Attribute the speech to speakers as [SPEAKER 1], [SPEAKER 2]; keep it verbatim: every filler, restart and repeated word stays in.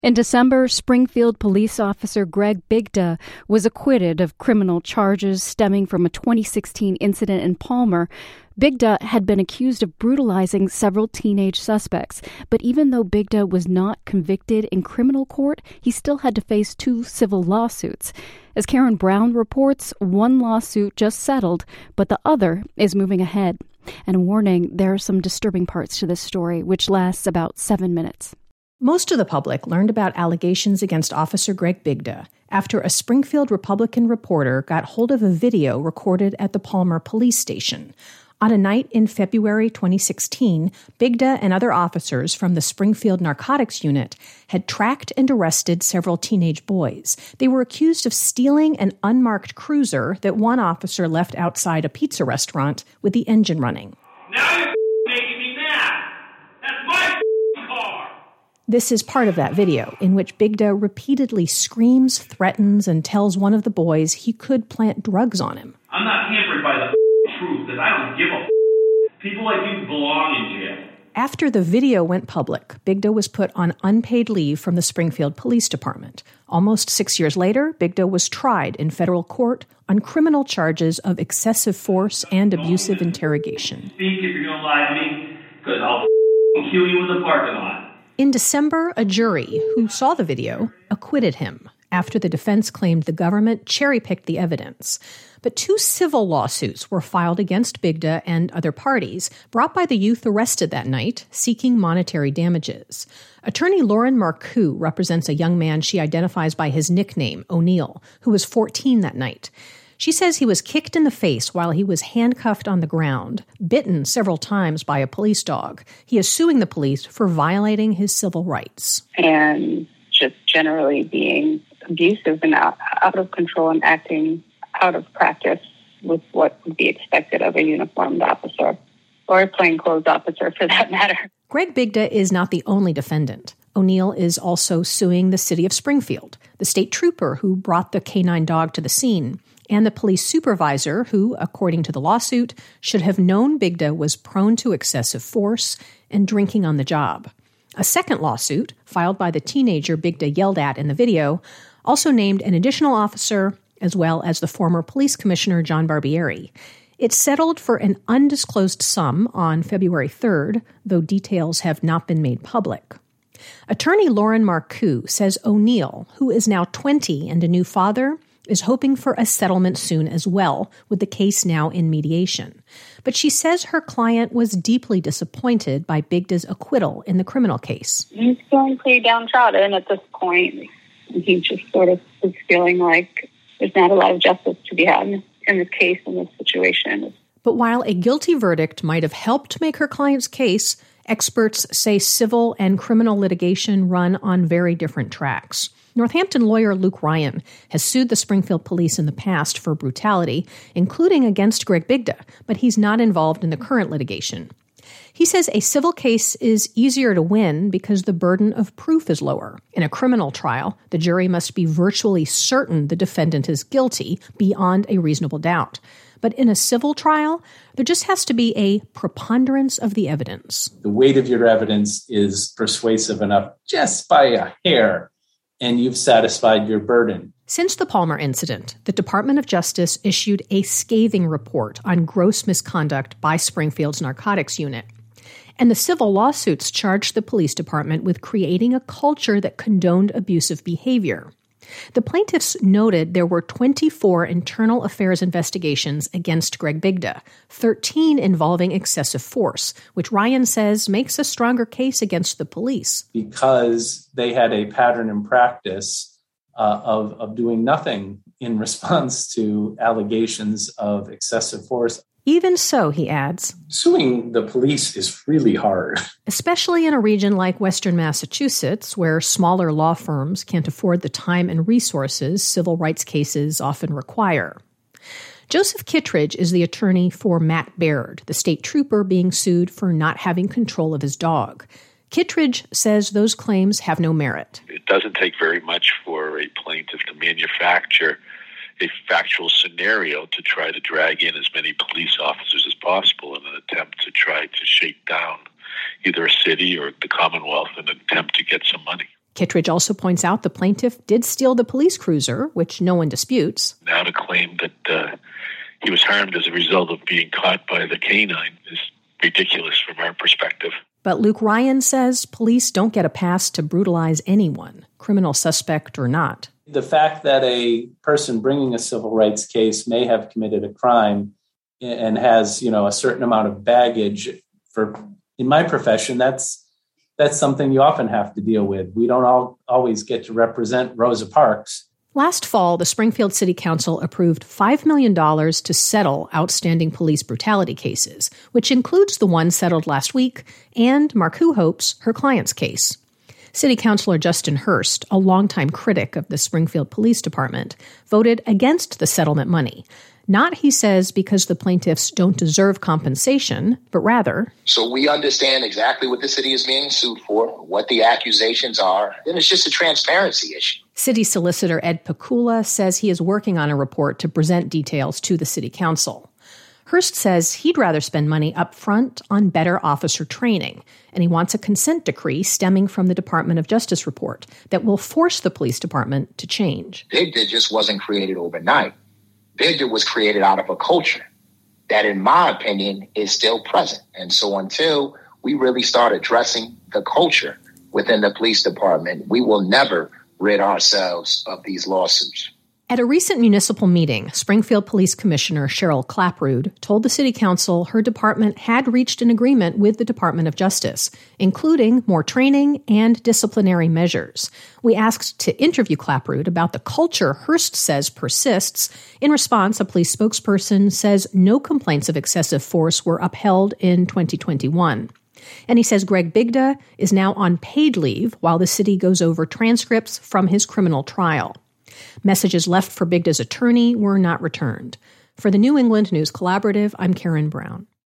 [SPEAKER 1] In December, Springfield police officer Greg Bigda was acquitted of criminal charges stemming from a twenty sixteen incident in Palmer. Bigda had been accused of brutalizing several teenage suspects, but even though Bigda was not convicted in criminal court, he still had to face two civil lawsuits. As Karen Brown reports, one lawsuit just settled, but the other is moving ahead. And a warning, there are some disturbing parts to this story, which lasts about seven minutes.
[SPEAKER 2] Most of the public learned about allegations against Officer Greg Bigda after a Springfield Republican reporter got hold of a video recorded at the Palmer police station. On a night in February twenty sixteen, Bigda and other officers from the Springfield Narcotics Unit had tracked and arrested several teenage boys. They were accused of stealing an unmarked cruiser that one officer left outside a pizza restaurant with the engine running.
[SPEAKER 3] Now you're making me mad. That's my car.
[SPEAKER 2] This is part of that video, in which Bigda repeatedly screams, threatens, and tells one of the boys he could plant drugs on him.
[SPEAKER 3] I'm not hampered by the truth, because I don't give a People like you belong in jail.
[SPEAKER 2] After the video went public, Bigda was put on unpaid leave from the Springfield Police Department. Almost six years later, Bigda was tried in federal court on criminal charges of excessive force and abusive interrogation.
[SPEAKER 3] Speak if you're going to lie to me, because I'll kill you in the parking lot.
[SPEAKER 2] In December, a jury who saw the video acquitted him after the defense claimed the government cherry-picked the evidence. But two civil lawsuits were filed against Bigda and other parties, brought by the youth arrested that night, seeking monetary damages. Attorney Lauren Marcoux represents a young man she identifies by his nickname, O'Neill, who was fourteen that night. She says he was kicked in the face while he was handcuffed on the ground, bitten several times by a police dog. He is suing the police for violating his civil rights.
[SPEAKER 4] And just generally being abusive and out, out of control and acting out of practice with what would be expected of a uniformed officer, or a plainclothes officer for that matter.
[SPEAKER 2] Greg Bigda is not the only defendant. O'Neill is also suing the city of Springfield, the state trooper who brought the canine dog to the scene, and the police supervisor who, according to the lawsuit, should have known Bigda was prone to excessive force and drinking on the job. A second lawsuit, filed by the teenager Bigda yelled at in the video, also named an additional officer as well as the former police commissioner John Barbieri. It settled for an undisclosed sum on February third, though details have not been made public. Attorney Lauren Marcoux says O'Neill, who is now twenty and a new father, is hoping for a settlement soon as well, with the case now in mediation. But she says her client was deeply disappointed by Bigda's acquittal in the criminal case.
[SPEAKER 4] He's feeling pretty downtrodden at this point. He just sort of is feeling like there's not a lot of justice to be had in this case, in this situation.
[SPEAKER 2] But while a guilty verdict might have helped make her client's case, experts say civil and criminal litigation run on very different tracks. Northampton lawyer Luke Ryan has sued the Springfield police in the past for brutality, including against Greg Bigda, but he's not involved in the current litigation. He says a civil case is easier to win because the burden of proof is lower. In a criminal trial, the jury must be virtually certain the defendant is guilty beyond a reasonable doubt. But in a civil trial, there just has to be a preponderance of the evidence.
[SPEAKER 5] The weight of your evidence is persuasive enough just by a hair, and you've satisfied your burden.
[SPEAKER 2] Since the Palmer incident, the Department of Justice issued a scathing report on gross misconduct by Springfield's narcotics unit. And the civil lawsuits charged the police department with creating a culture that condoned abusive behavior. The plaintiffs noted there were twenty-four internal affairs investigations against Greg Bigda, thirteen involving excessive force, which Ryan says makes a stronger case against the police.
[SPEAKER 5] Because they had a pattern and practice uh, of, of doing nothing in response to allegations of excessive force.
[SPEAKER 2] Even so, he adds,
[SPEAKER 5] suing the police is really hard.
[SPEAKER 2] Especially in a region like Western Massachusetts, where smaller law firms can't afford the time and resources civil rights cases often require. Joseph Kittredge is the attorney for Matt Baird, the state trooper being sued for not having control of his dog. Kittredge says those claims have no merit.
[SPEAKER 6] It doesn't take very much for a plaintiff to manufacture a factual scenario to try to drag in as many police officers as possible in an attempt to try to shake down either a city or the Commonwealth in an attempt to get some money.
[SPEAKER 2] Kittredge also points out the plaintiff did steal the police cruiser, which no one disputes.
[SPEAKER 6] Now to claim that uh, he was harmed as a result of being caught by the canine is ridiculous from our perspective.
[SPEAKER 2] But Luke Ryan says police don't get a pass to brutalize anyone, criminal suspect or not.
[SPEAKER 5] The fact that a person bringing a civil rights case may have committed a crime and has, you know, a certain amount of baggage for, in my profession, that's that's something you often have to deal with. We don't all, always get to represent Rosa Parks.
[SPEAKER 2] Last fall, the Springfield City Council approved five million dollars to settle outstanding police brutality cases, which includes the one settled last week and Mark Who-Hopes, her client's case. City Councilor Justin Hurst, a longtime critic of the Springfield Police Department, voted against the settlement money. Not, he says, because the plaintiffs don't deserve compensation, but rather...
[SPEAKER 7] So we understand exactly what the city is being sued for, what the accusations are, and it's just a transparency issue.
[SPEAKER 2] City Solicitor Ed Pakula says he is working on a report to present details to the City Council. Hurst says he'd rather spend money up front on better officer training, and he wants a consent decree stemming from the Department of Justice report that will force the police department to change.
[SPEAKER 7] BIGDA just wasn't created overnight. BIGDA was created out of a culture that, in my opinion, is still present. And so until we really start addressing the culture within the police department, we will never rid ourselves of these lawsuits.
[SPEAKER 2] At a recent municipal meeting, Springfield Police Commissioner Cheryl Clapprood told the City Council her department had reached an agreement with the Department of Justice, including more training and disciplinary measures. We asked to interview Clapprood about the culture Hurst says persists. In response, a police spokesperson says no complaints of excessive force were upheld in twenty twenty-one. And he says Greg Bigda is now on paid leave while the city goes over transcripts from his criminal trial. Messages left for Bigda's attorney were not returned. For the New England News Collaborative, I'm Karen Brown.